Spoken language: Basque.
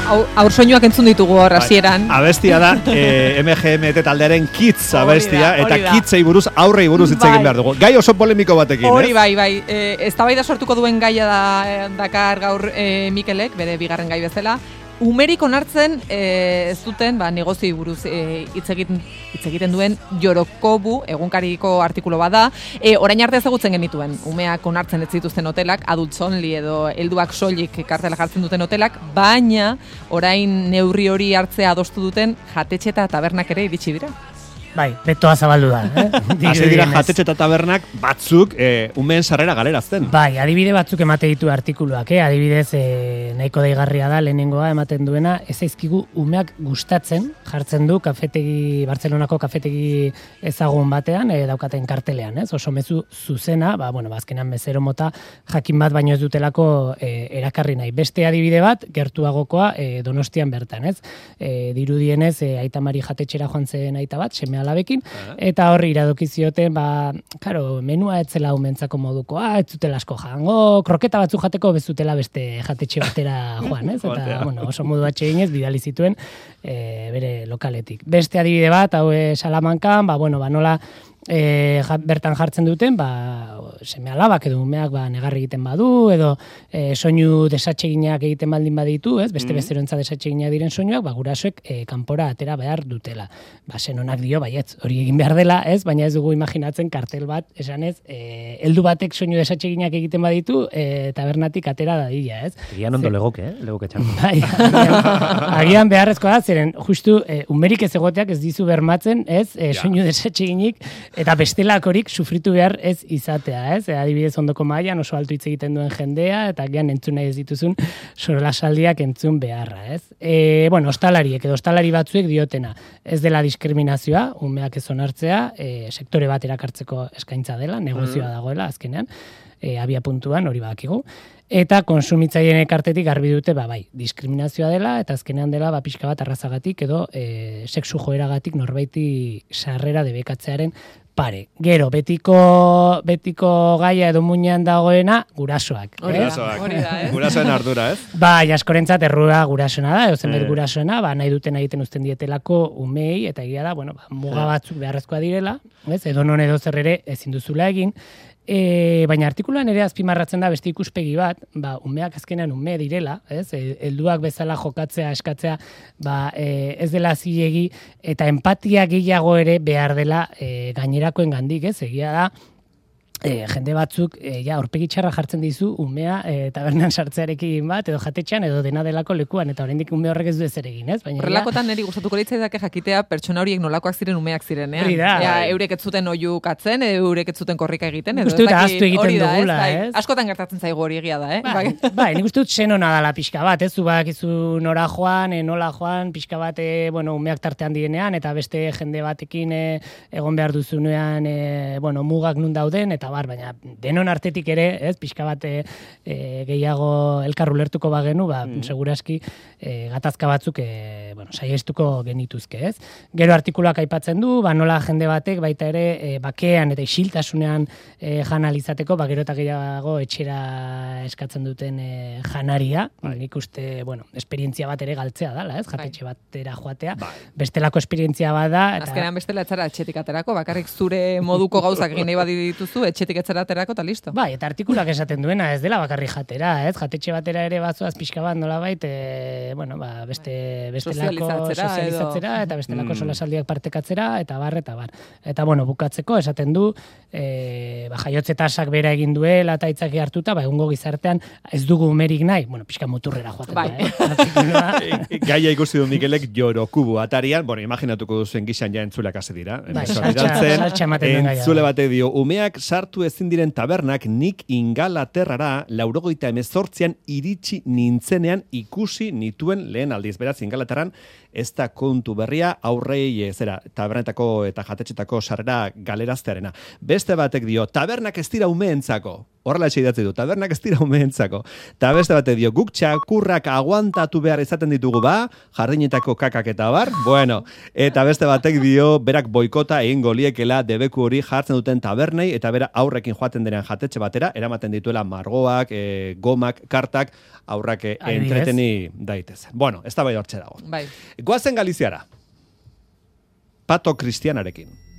Aur soinuak entzun ditugu hor hasieran. Abestia da MGMT taldearen Kids abestia, eta Kidsei buruz, aurrei buruz hitz egin behar dugu. Gai oso polemiko batekin, Hori bai. Eztabaida sortuko duen gaia dakar gaur Mikelek, bere bigarren gai bezala. Umerik onartzen ez duten negozioi buruz hitz egiten duen Jorokobu egunkariko artikulu bada. Orain arte ezagutzen genituen umeak onartzen ez zituzten hotelak, adults only edo helduak soilik kartela jartzen duten hotelak, baina orain neurri hori hartzea adostu duten jatetxe eta tabernak ere iritsi dira. Bai, betoa zabaldu da. Hasi dira jatetxe eta tabernak batzuk umeen sarrera galerazten. Bai, adibide batzuk emate ditu artikuluak, adibidez nahiko deigarria da lehenengoa ematen duena, ez zaizkigu umeak gustatzen, jartzen du Bartzelonako kafetegi ezagun batean, daukaten kartelean, ez? Oso mezu zuzena, azkenan bezero mota jakin bat baino ez dutelako erakarri nahi. Beste adibide bat, gertuagokoa Donostian bertan, ez? Dirudienez, Aita Mari jatetxera joan zen aita bat, seme alabekin, eta horri iradoki zioten, menua etzela umentzako modukoa, ez zutela asko jango, kroketa batzuk jateko bezutela beste jatetxe batera joan, ez? Eta, oso modu atseginez bidali zituen bere lokaletik. Beste adibide bat, hau Salamankan, nola bertan jartzen duten, seme alabak edo umeak negarri egiten badu, edo soinu desatseginak egiten baldin baditu, ez? Beste bezerontza desatseginak diren soinuak, gurasoek kanpora atera behar dutela. Senonak dio, baietz, hori egin behar dela, ez? Baina ez dugu imaginatzen kartel bat, esanez, heldu batek soinu desatseginak egiten baditu, tabernatik atera dadila, ez? Egian ondo legoke txartu. Bai, agian beharrezkoa da, zeren justu umerik ez egoteak ez dizu bermatzen, ez? Soinu desatseginik, eta bestelakorik sufritu behar ez izatea, ez? Adibidez ondoko mailan oso altu hitz egiten duen jendea, eta gian entzun nahi ez dituzun solasaldiak entzun beharra, ez? Ostalariek edo ostalari batzuek diotena, ez dela diskriminazioa, umeak ez onartzea, sektore bat erakartzeko eskaintza dela, negozioa dagoela azkenean, abia puntuan hori badakigu. Eta konsumitzaileen ekartetik garbi dute, diskriminazioa dela, eta azkenean dela, pixka bat arrazagatik edo sexu joeragatik norbaiti sarrera debekatzearen pare. Gero, betiko gaia edo muinean dagoena, gurasoak. Hori da, ez? Gurasoen ardura, ez? Bai, askorentzat errua gurasoena da, edo zenbait gurasoena, nahi duten egiten uzten dietelako umei, eta egia da, muga batzuk beharrezkoa direla, ez? Edo non edo zer ere ezin duzula egin, baina artikuluan ere azpimarratzen da beste ikuspegi bat, umeak azkenean ume direla, ez? Helduak bezala jokatzea, eskatzea, ez dela zilegi, eta empatia gehiago ere behar dela gainerakoen gandik, ez? Egia da, jende batzuk aurpegi txarra jartzen dizu umea tabernan sartzearekin bat, edo jatetxean, edo dena delako lekuan, eta oraindik ume horrek ez du ezer egin, ez? Horrelakotan niri gustatuko litzaidake jakitea pertsona horiek nolakoak ziren umeak zirenean. Hori da. Eurek ez zuten oihu katzen, eurek ez zuten korrika egiten, edo ez dut ahaztu egiten dugula, ez? Askotan gertatzen zaigu hori egia da, Bai, nik uste dut senona dela pixka bat, ez? Zu badakizu nora joan, nola joan, pixka bat, umeak tartean direnean, eta beste jende batekin egon behar duzunean, mugak nun dauden, eta baina denon artetik ere, ez, pixka bat gehiago elkar ulertuko bagenu, seguraski gatazka batzuk saiestuko genituzke, ez? Gero artikuluak aipatzen du, nola jende batek baita ere bakean eta isiltasunean janalizateko, gero eta gehiago etxera eskatzen duten janaria, nik uste, esperientzia bat ere galtzea dela, ez? Jatetxe batera joatea, bestelako esperientzia bat da. Azkenean bestela etzara etxetik aterako, bakarrik zure moduko gauzak egin nahi badituzu, etxetik etzara aterako eta listo. Bai, eta artikulak esaten duena, ez dela bakarrik jatera, ez? Jatetxe batera ere batzuaz pixka bat nolabait, bestelako sozializatzera, eta bestelako solasaldiak partekatzera, eta bar. Eta bukatzeko esaten du, jaiotze tasak bera egin duela eta aitzaki hartuta, egungo gizartean ez dugu umerik nahi, pixka muturrera joaten da, Gaia ikusi du Mikelek Jorokubu atarian, imaginatuko duzuen gizan ja entzuleak hasi dira. Entzule bate dio, umeak sartu ezin diren tabernak nik Ingalaterrara 98an iritsi nintzenean ikusi nituen lehen aldiz. Beraz, Ingalaterran ez da kontu berria aurrei tabernetako eta jatetxetako sarrera galeraztearena. Beste batek dio, tabernak ez dira umeentzako. horrela idatzi du, tabernak ez dira umeentzako. Ta beste bate dio, guk txakurrak aguantatu behar izaten ditugu jardinetako kakak eta bar, bueno, eta beste batek dio, berak boikota egingo liekela debeku hori jartzen duten tabernei, eta bera aurrekin joaten denean jatetxe batera, eramaten dituela margoak, gomak, kartak, aurrak entreteni daitez. Bueno, ez da bai hortxe dago. Bai. Goazen Galiziara. Pato Kristianarekin.